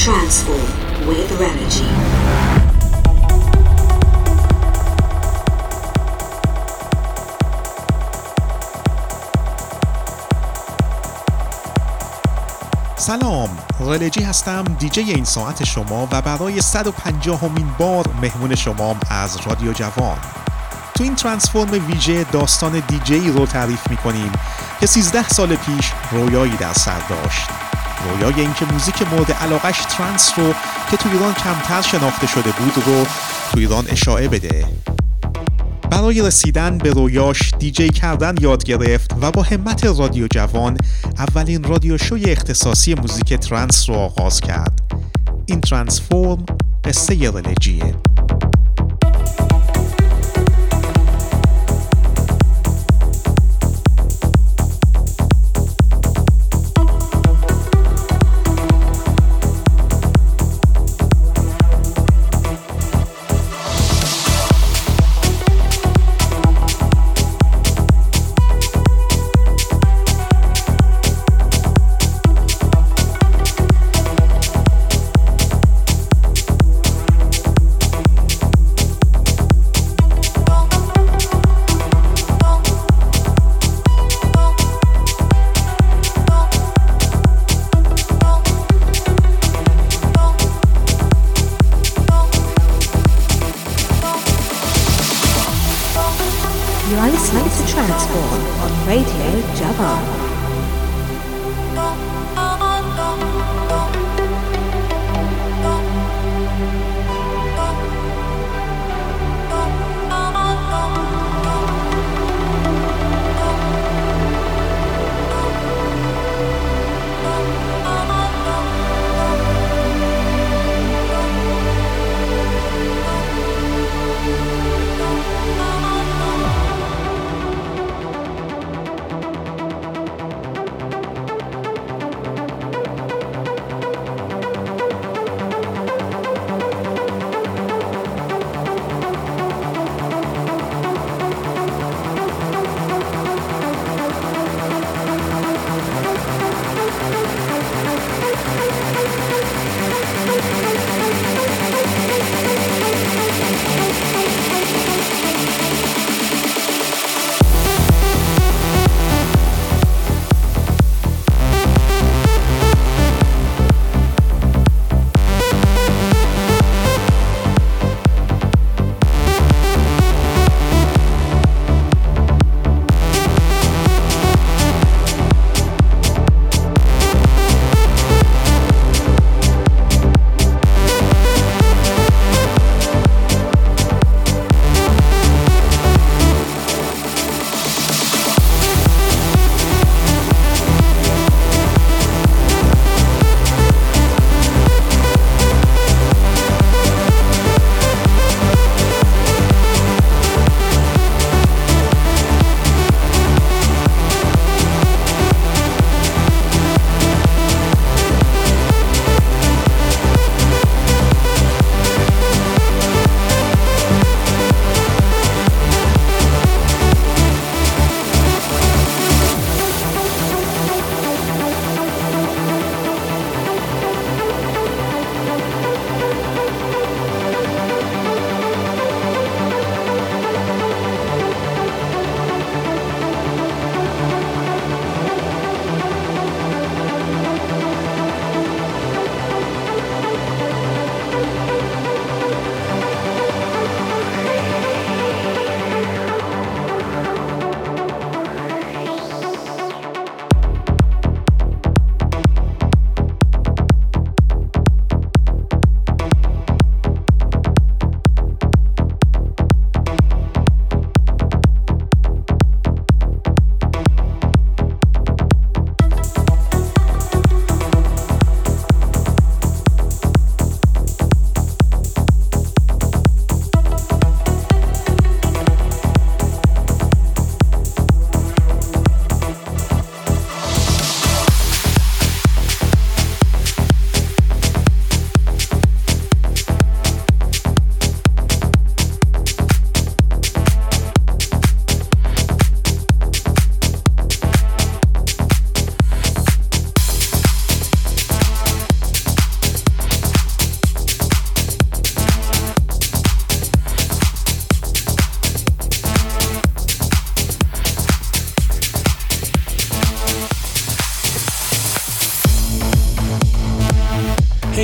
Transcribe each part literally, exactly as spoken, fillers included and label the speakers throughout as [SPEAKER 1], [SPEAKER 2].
[SPEAKER 1] Transform with Renogy.
[SPEAKER 2] سلام، رنجی هستم، دیجی این ساعت شما و برای صد و پنجاهمین بار مهمون شمام از رادیو جوان. تو این ترانسفورم ویژه داستان دیجی رو تعریف می‌کنیم که سیزده سال پیش رویایی در سر داشت. رویای این که موزیک مورد علاقش ترانس رو که تو ایران کمتر شناخته شده بود رو تو ایران اشاعه بده. برای رسیدن به رویاش دیجی کردن یاد گرفت و با همت رادیو جوان اولین رادیو شوی اختصاصی موزیک ترانس رو آغاز کرد. این ترانسفورم قصه رنجیه.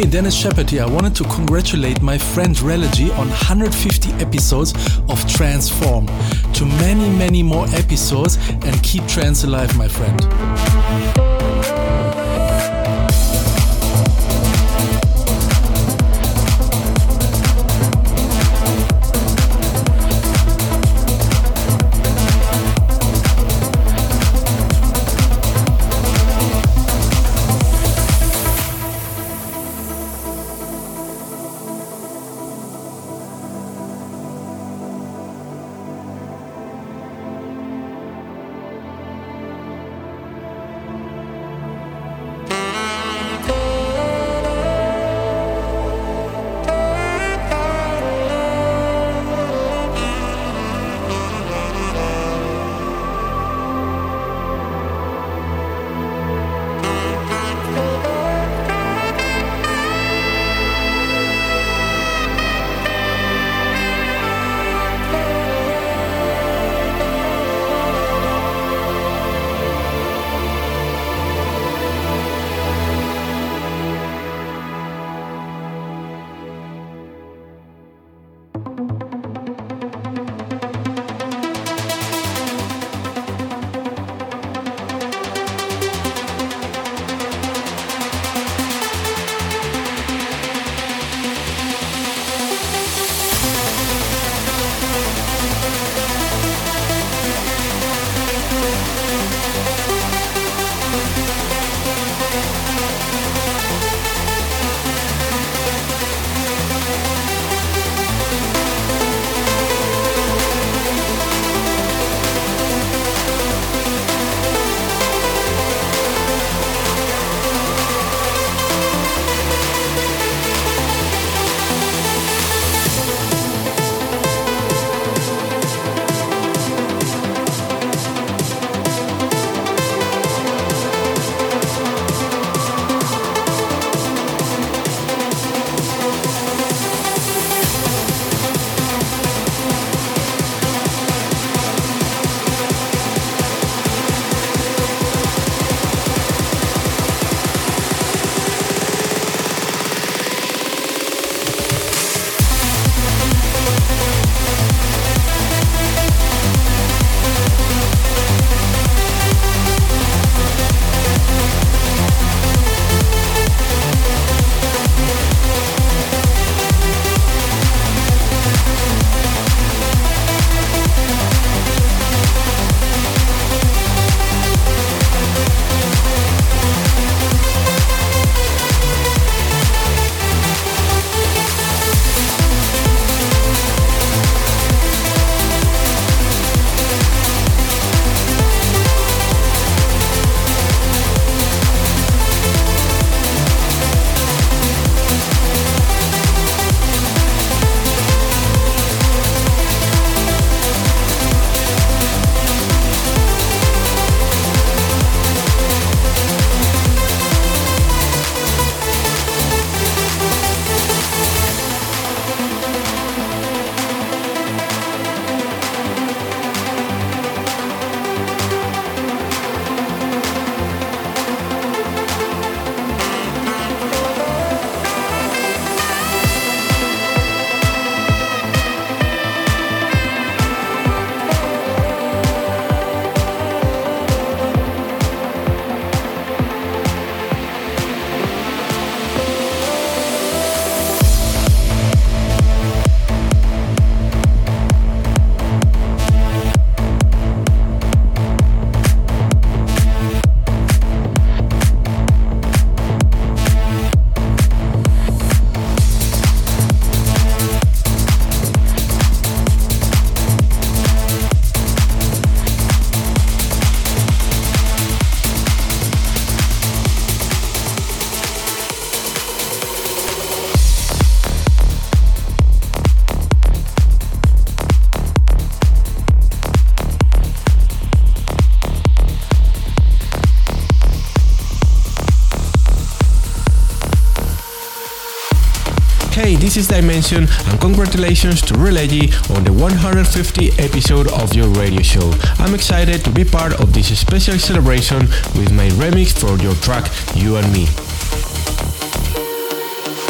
[SPEAKER 3] Dennis Shepard here. I wanted to congratulate my friend Relegy on one hundred fifty episodes of Transform. To many, many more episodes, and keep trance alive, my friend.
[SPEAKER 4] Hey, this is Dimension, and congratulations to Relegy on the one hundred fiftieth episode of your radio show. I'm excited to be part of this special celebration with my remix for your track You and Me.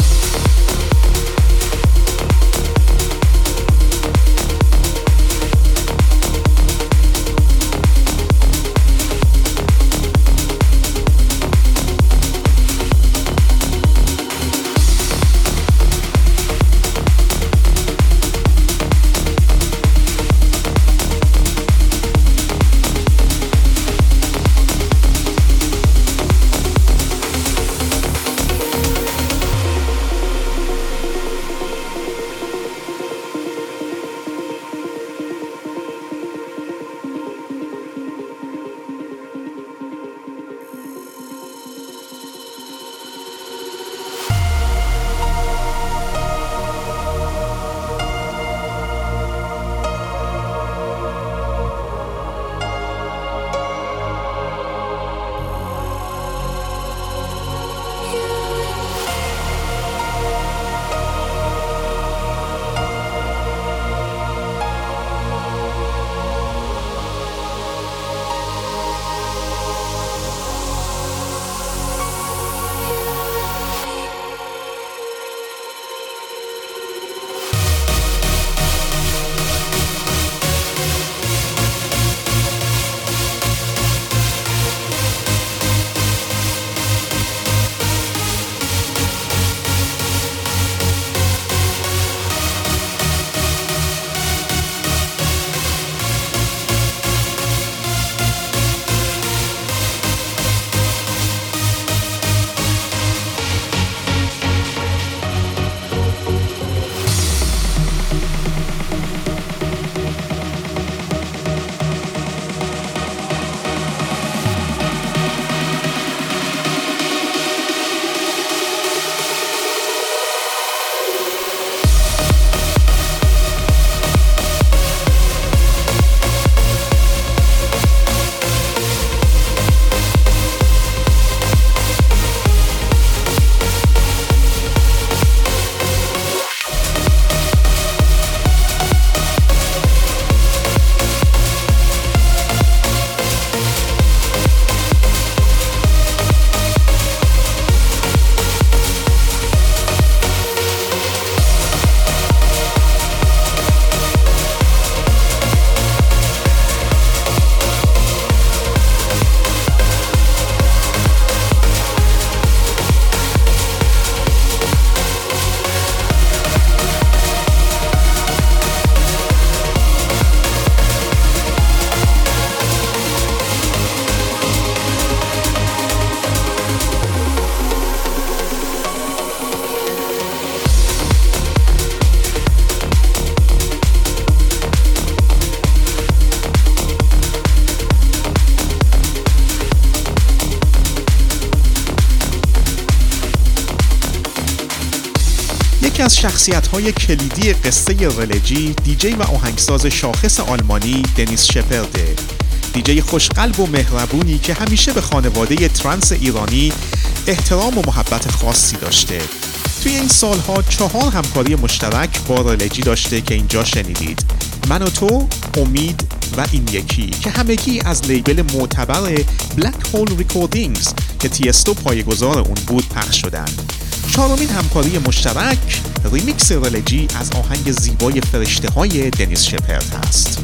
[SPEAKER 2] از شخصیت‌های کلیدی قصه رلجی، دیجی و آهنگساز شاخص آلمانی دنیس شپرده. دیجی خوشقلب و مهربونی که همیشه به خانواده ترنس ایرانی احترام و محبت خاصی داشته. توی این سالها چهار همکاری مشترک با رلجی داشته که اینجا شنیدید: من و تو، امید و این یکی که همگی از لیبل معتبر بلک هول ریکوردینگز که تیستو پایه‌گذار اون بود پخش شدن. چهارمین همکاری مشترک ریمیکس رلجی از آهنگ زیبای فرشته های دنیس شپرد هست.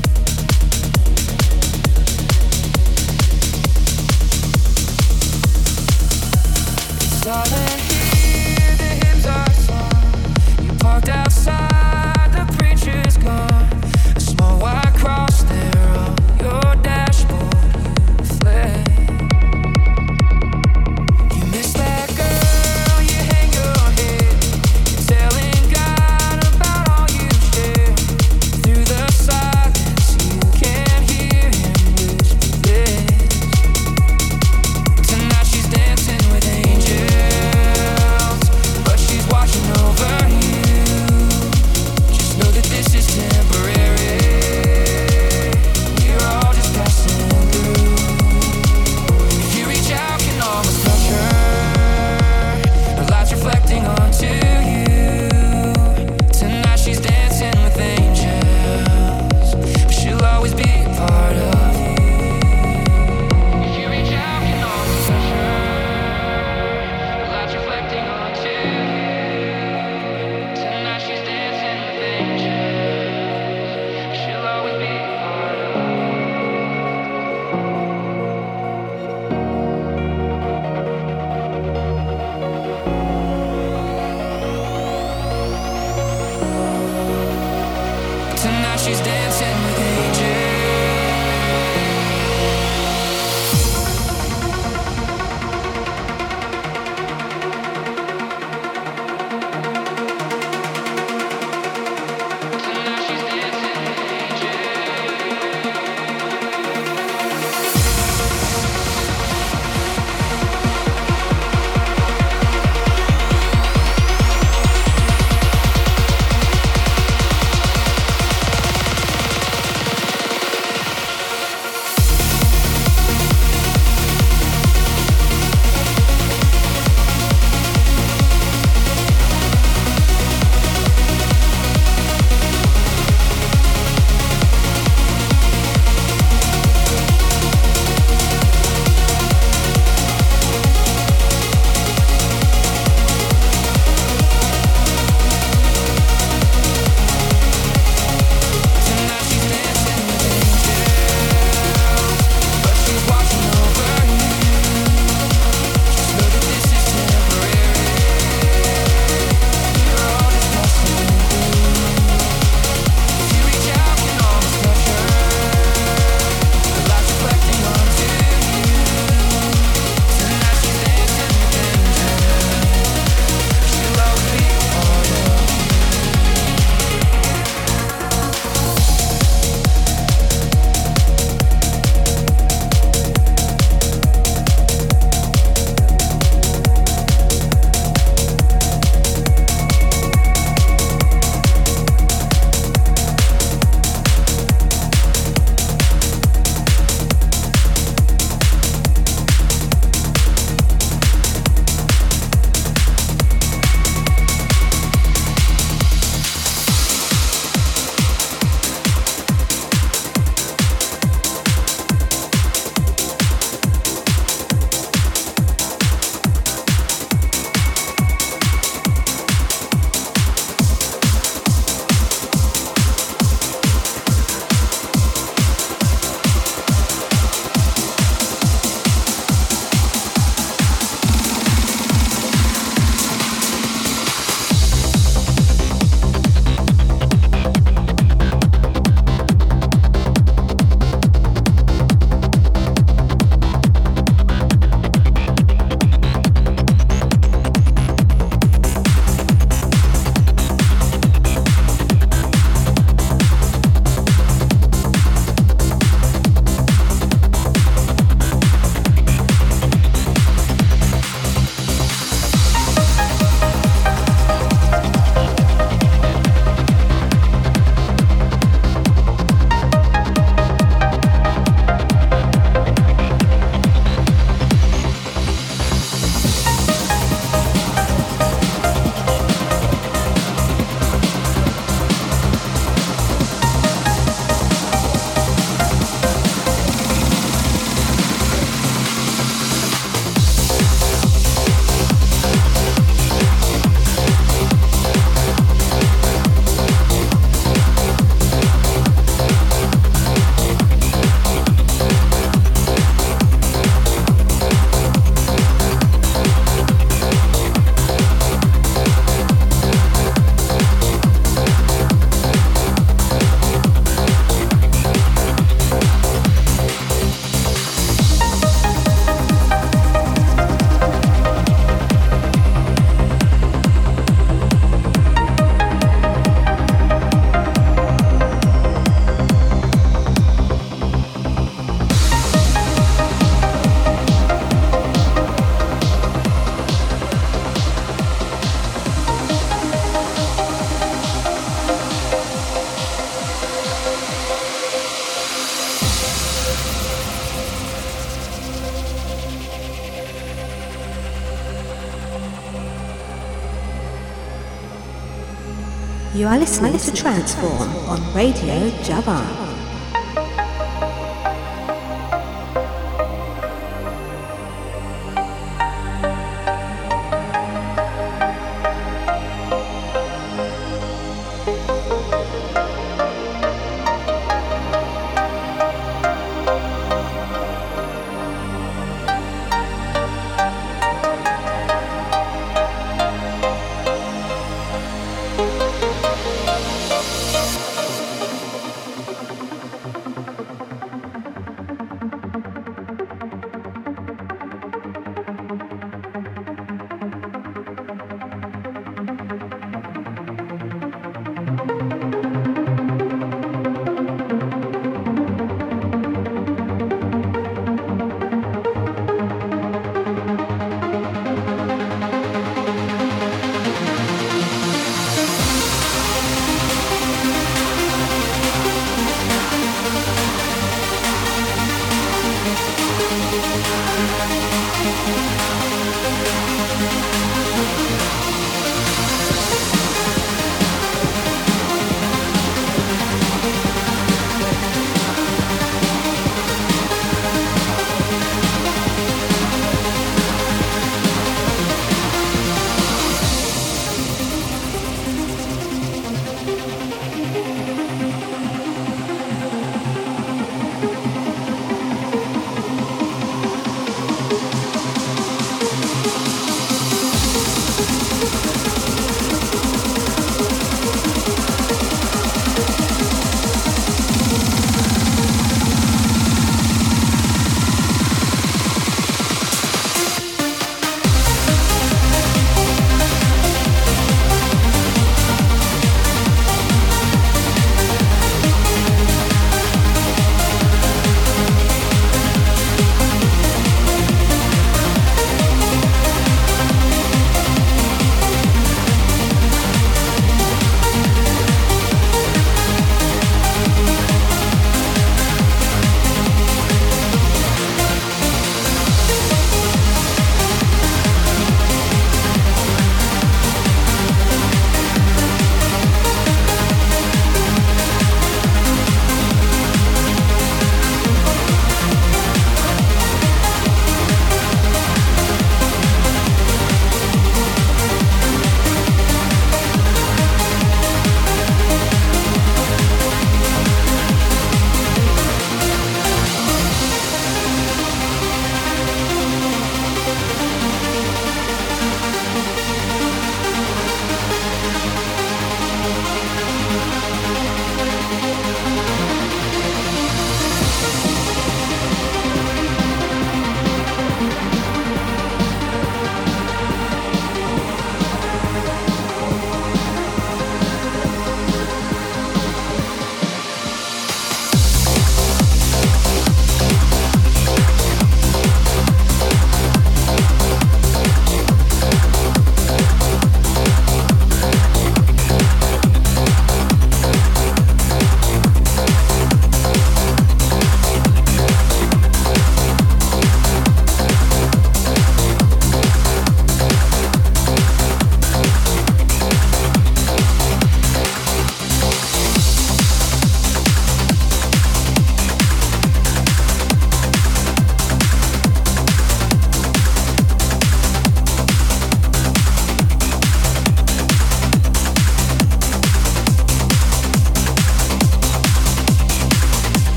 [SPEAKER 1] You are listening to Transform on Radio Javan.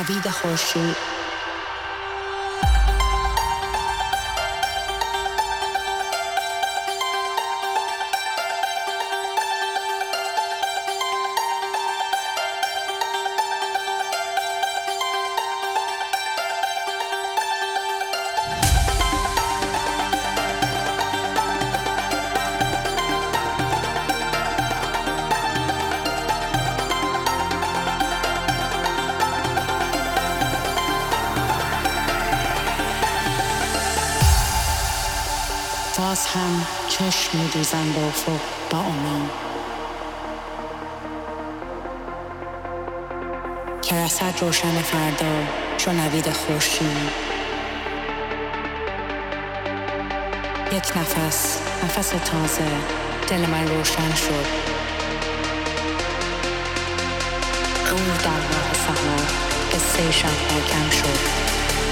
[SPEAKER 5] نوید خورشید باز هم چشم می‌دوزم به افق با امید که رسد روشن فردا چو نوید خورشید. یک نفس نفس تازه دل من روشن شد. روح در راه سحر قصه شب حاکم شد.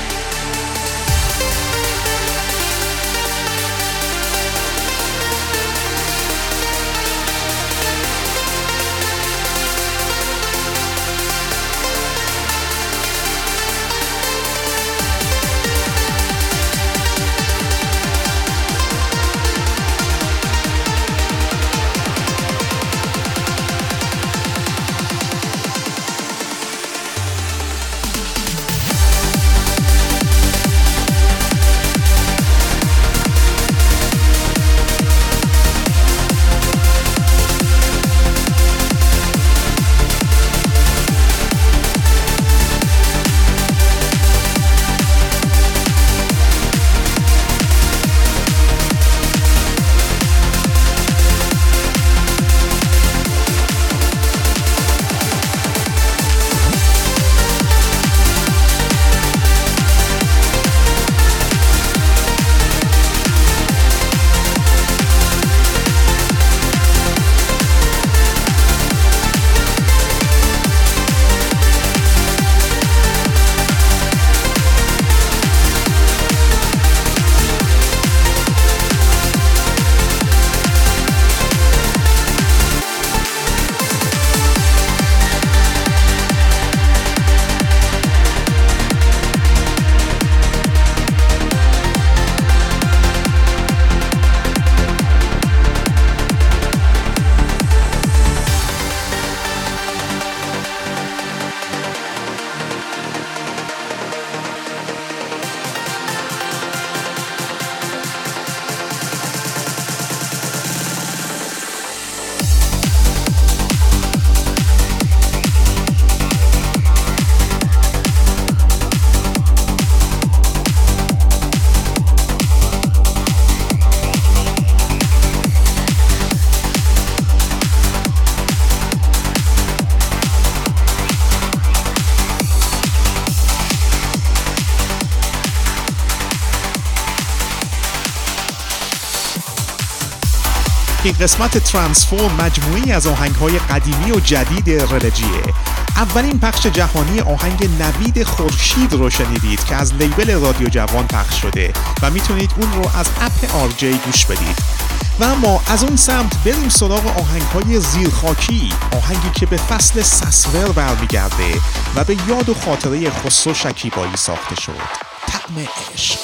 [SPEAKER 2] این قسمت ترانسفورم مجموعی از آهنگ‌های قدیمی و جدید رلجیه. اولین پخش جهانی آهنگ نوید خورشید رو شنیدید که از لیبل رادیو جوان پخش شده و میتونید اون رو از اپ آر جی گوش بدید. و اما از اون سمت بریم سراغ آهنگ‌های زیرخاکی، آهنگی که به فصل سسور برمیگرده و به یاد و خاطره خسرو شکیبایی ساخته شد. طعم عشق.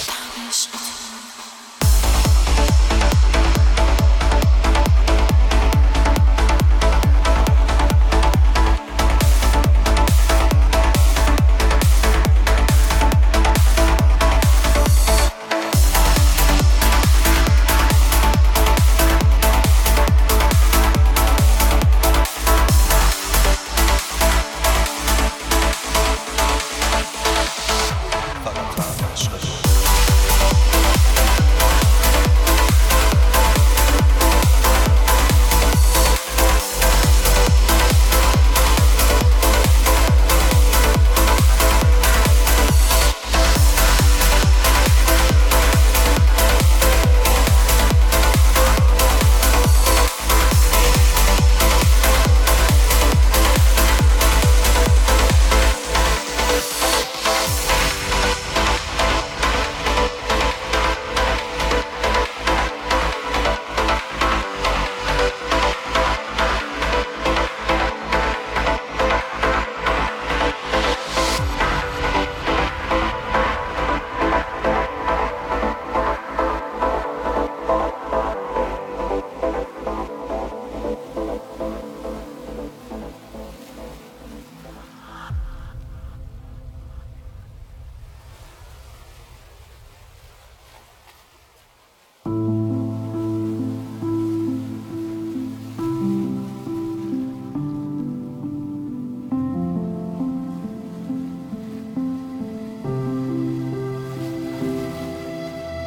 [SPEAKER 6] We'll be right back.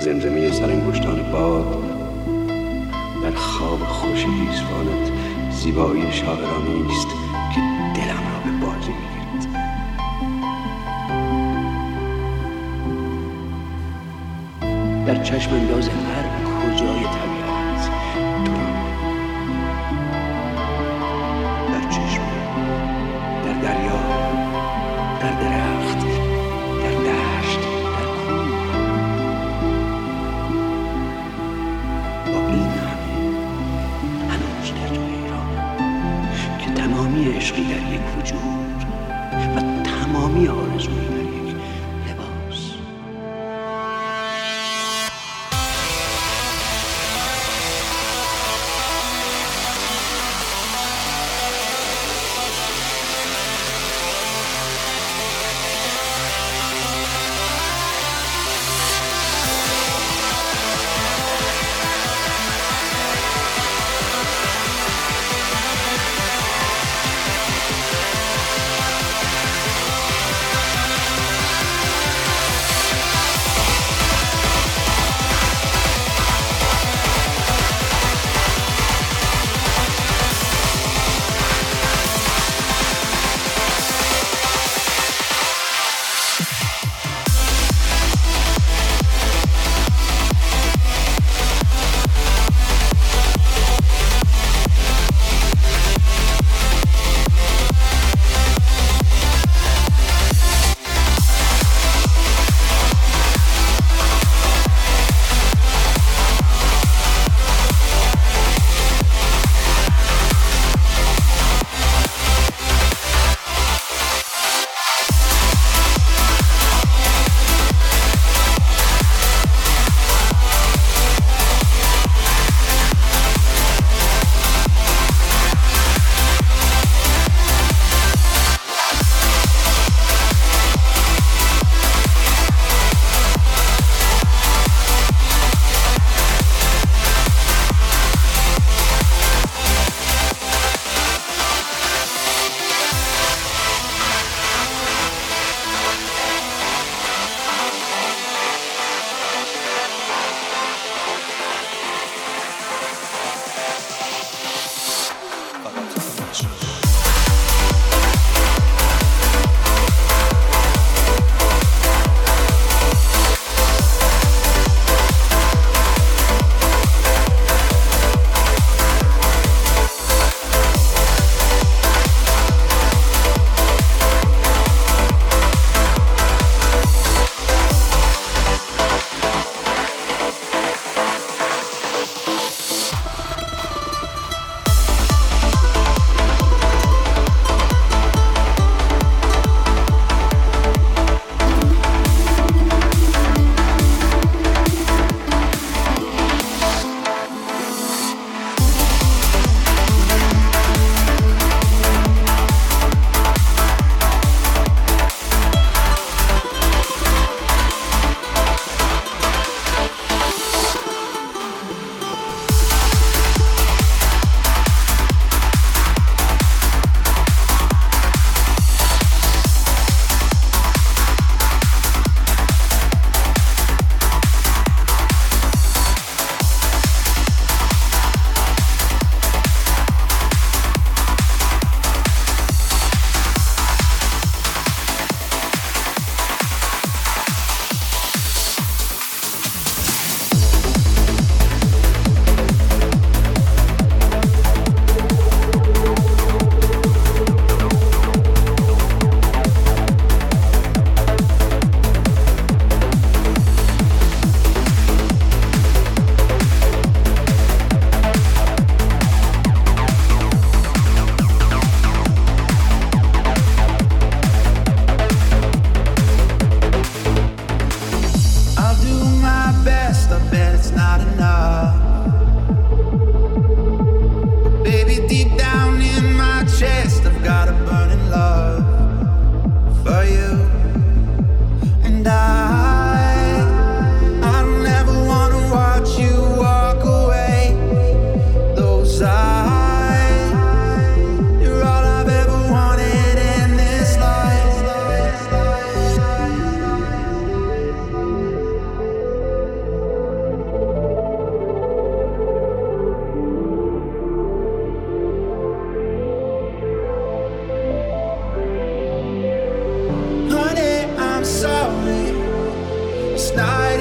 [SPEAKER 6] زمزمه سرانگشتان باد در خواب خوش گیسوانت زیبایی شاعرانه است که دلم را به بازی میگیرد. در چشم انداز هر کجای طبیعت تو را، در چشم، در دریا، در درخت، در دشت، در کوه. با این همه هنوز در تو حیرانم که تمامی عشقی در یک وجود و تمامی آرزویی در یک لباس.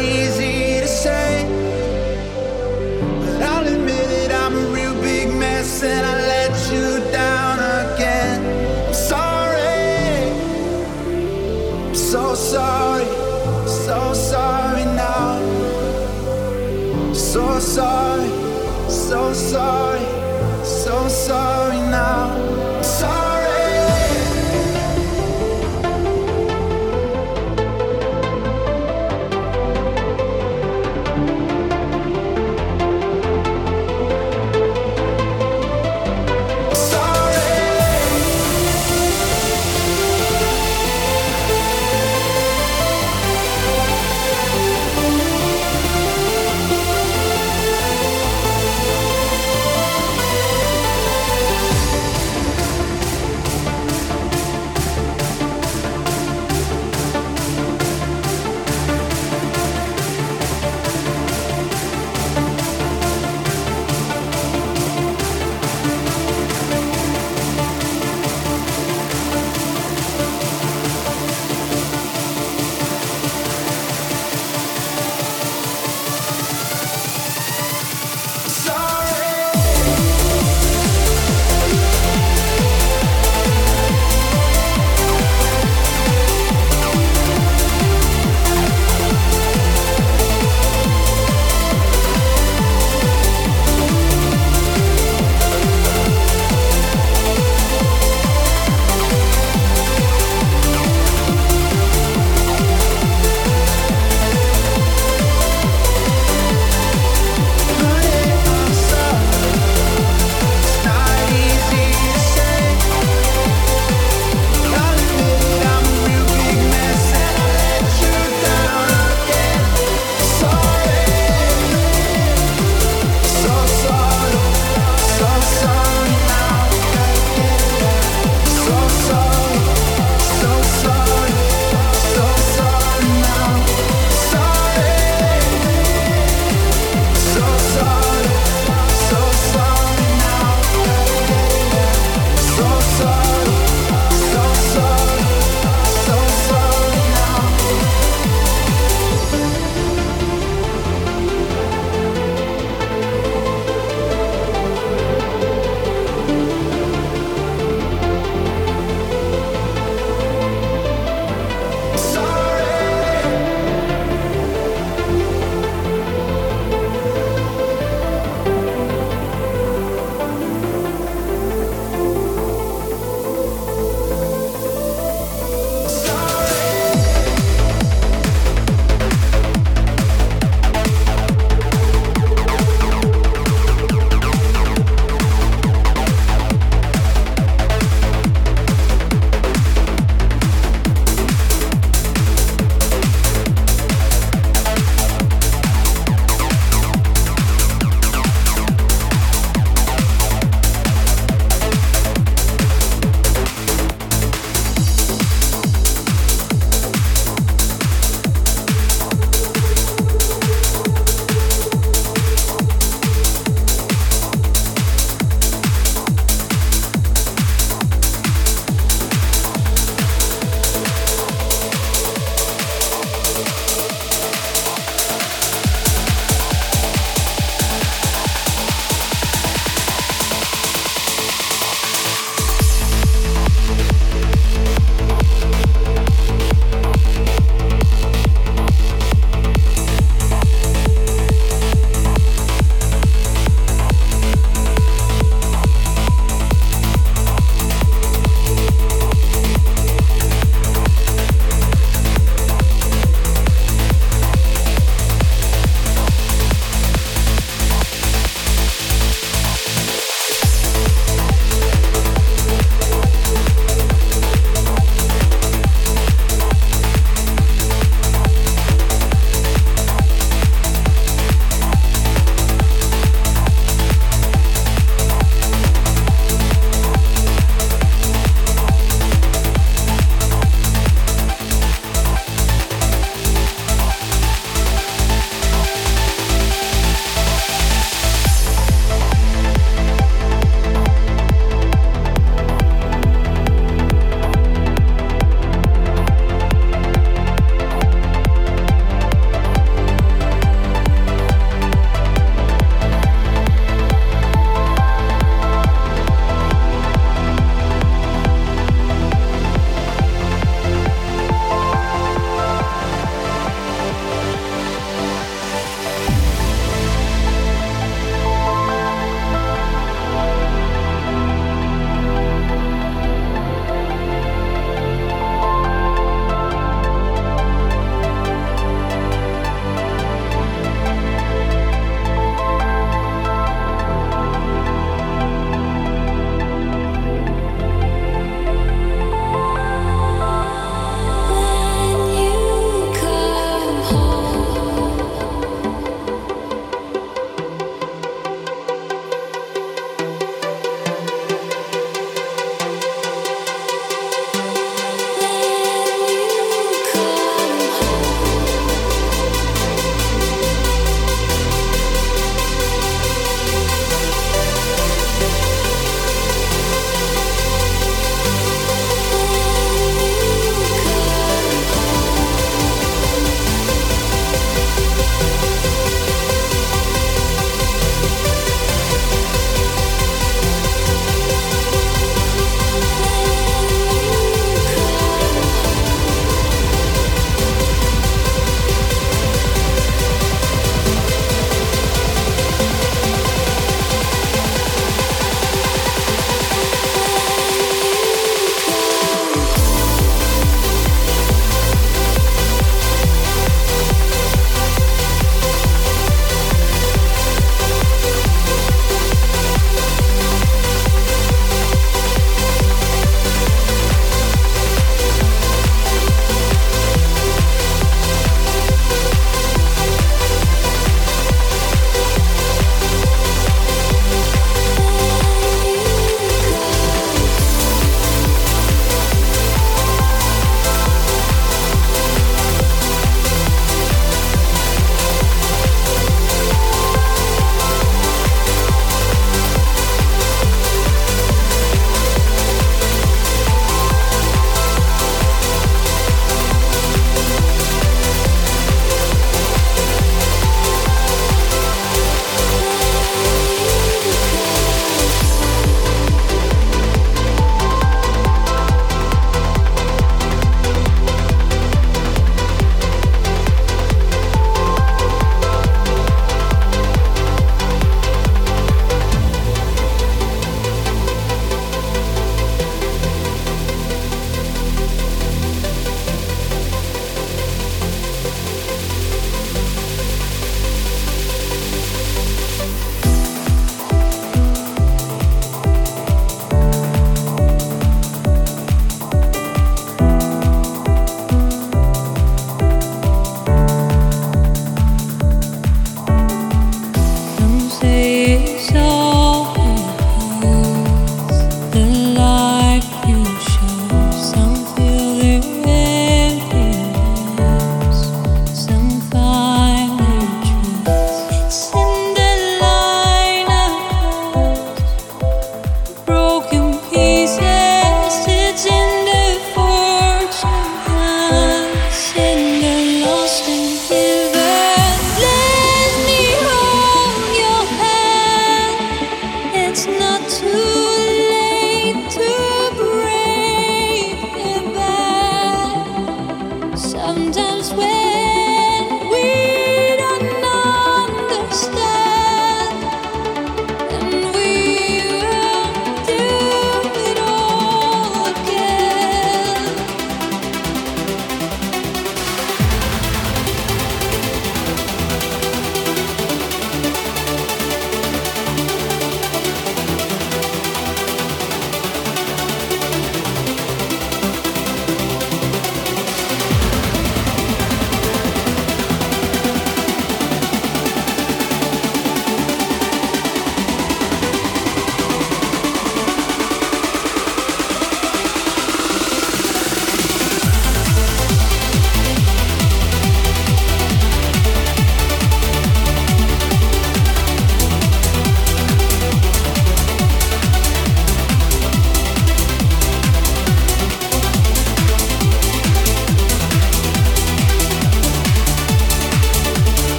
[SPEAKER 7] easy to say, but I'll admit it, I'm a real big mess and I let you down again. I'm sorry, I'm so sorry, so sorry now. So sorry, so sorry, so sorry now. I'm sorry.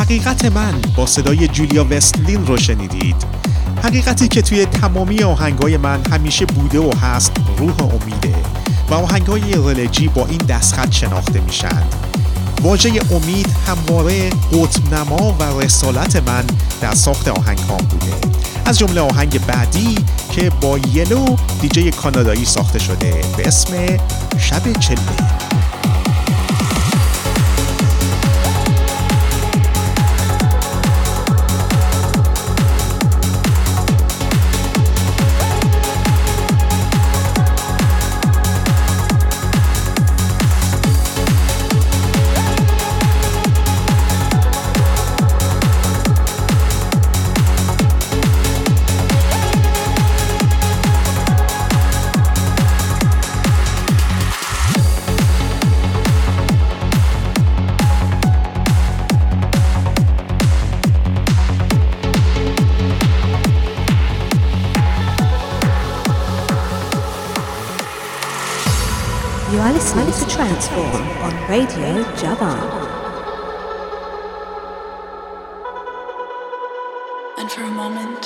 [SPEAKER 2] حقیقت من با صدای جولیا وستلین رو شنیدید. حقیقتی که توی تمامی آهنگای من همیشه بوده و هست روح امیده و آهنگای رلجی با این دستخط شناخته میشن. واژه امید همواره قطب نما و رسالت من در ساخت آهنگام بوده، از جمله آهنگ بعدی که با یلو دیجی کانادایی ساخته شده به اسم شب چله.
[SPEAKER 1] You are listening to Transform on Radio Javan.
[SPEAKER 5] And for a moment,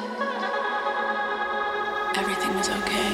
[SPEAKER 5] everything was okay.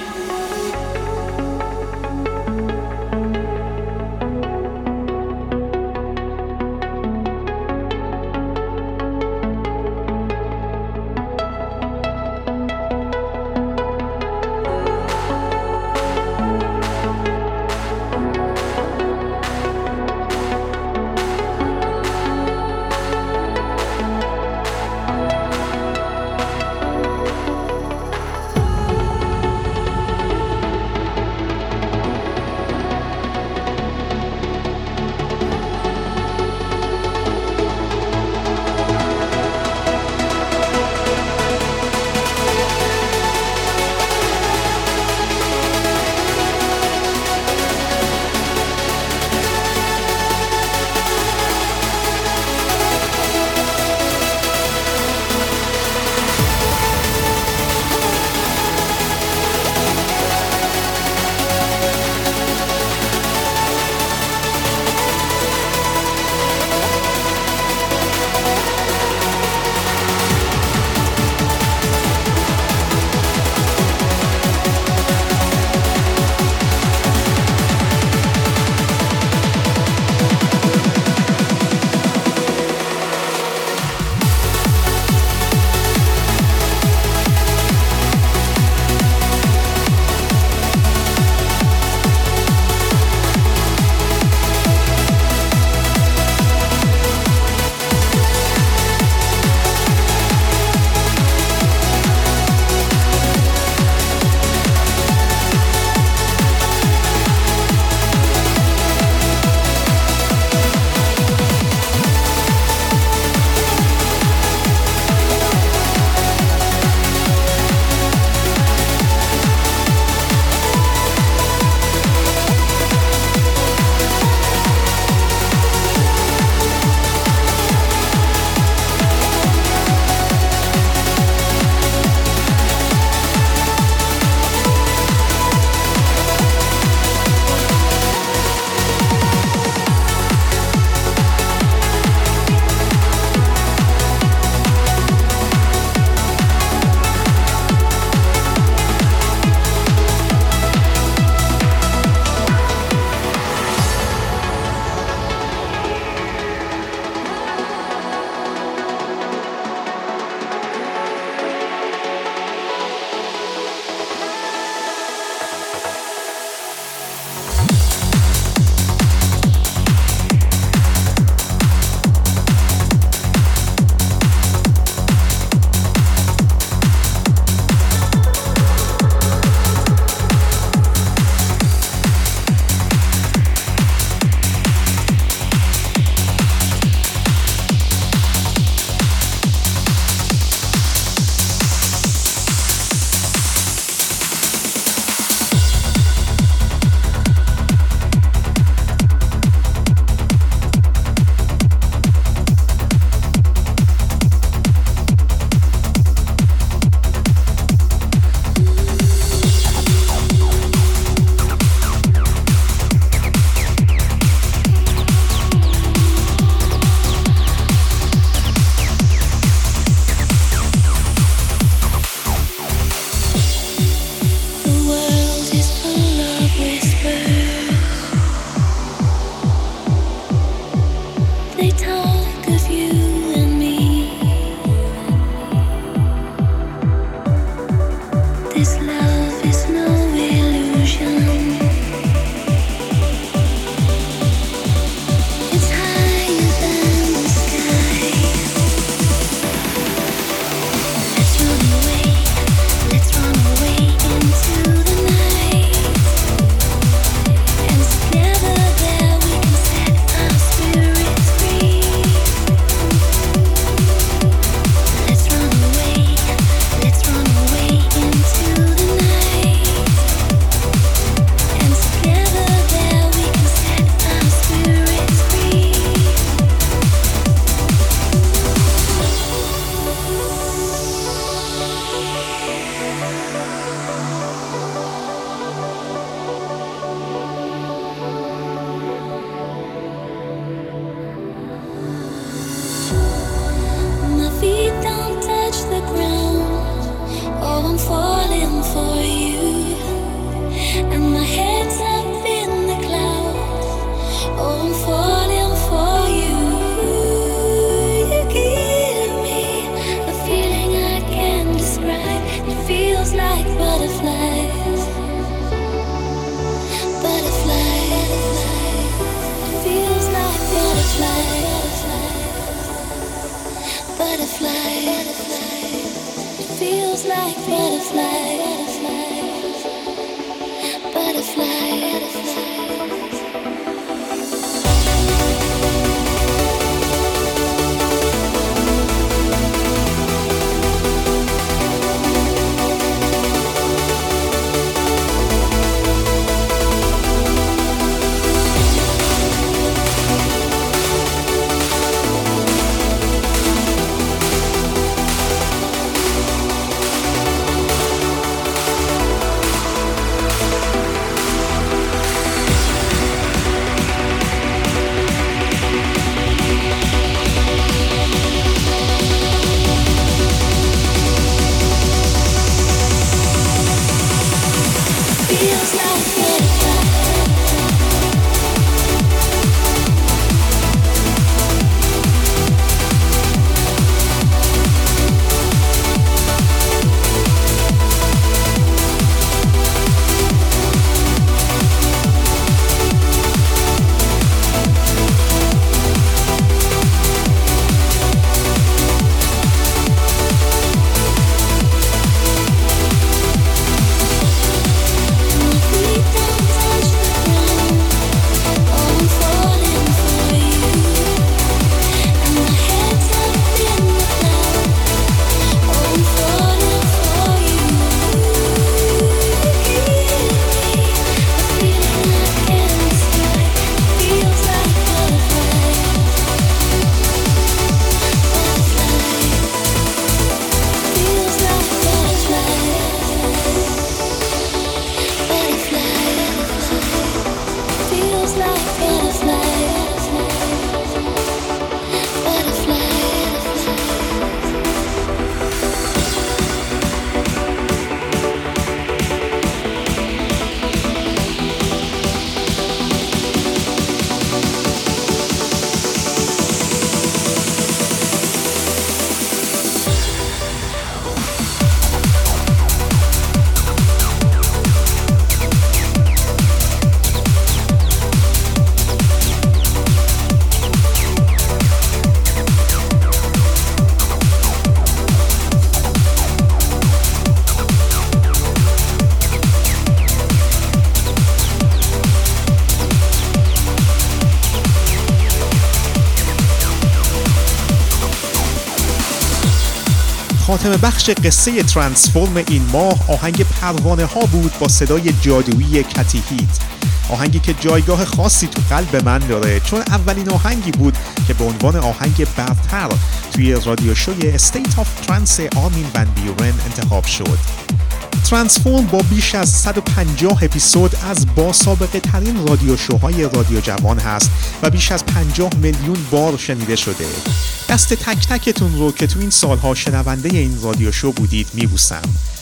[SPEAKER 2] خاتمه بخش قصه ترانسفورم این ماه آهنگ پروانه ها بود با صدای جادویی کتی هیت، آهنگی که جایگاه خاصی تو قلب من داره چون اولین آهنگی بود که به عنوان آهنگ برتر توی رادیو شوی استیت آف ترانس آرمین ون بیورن انتخاب شد. ترانسفورم با بیش از صد و پنجاه اپیزود از با سابقه ترین رادیو شوهای رادیو جوان هست و بیش از پنجاه میلیون بار شنیده شده. دست تک تکتون رو که تو این سالها شنونده این رادیو شو بودید میبوسم.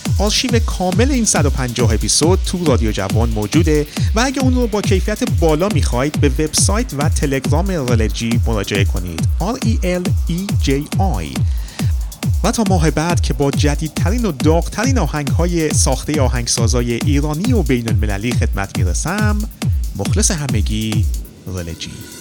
[SPEAKER 2] آرشیو کامل این صد و پنجاه اپیزود تو رادیو جوان موجوده و اگه اون رو با کیفیت بالا میخواید به وبسایت و تلگرام رلجی مراجعه کنید آر ای ال ای جی آی. و تا ماه بعد که با جدیدترین و داغترین آهنگ‌های ساخته آهنگسازای ایرانی و بین المللی خدمت میرسم، مخلص همگی، رلجی.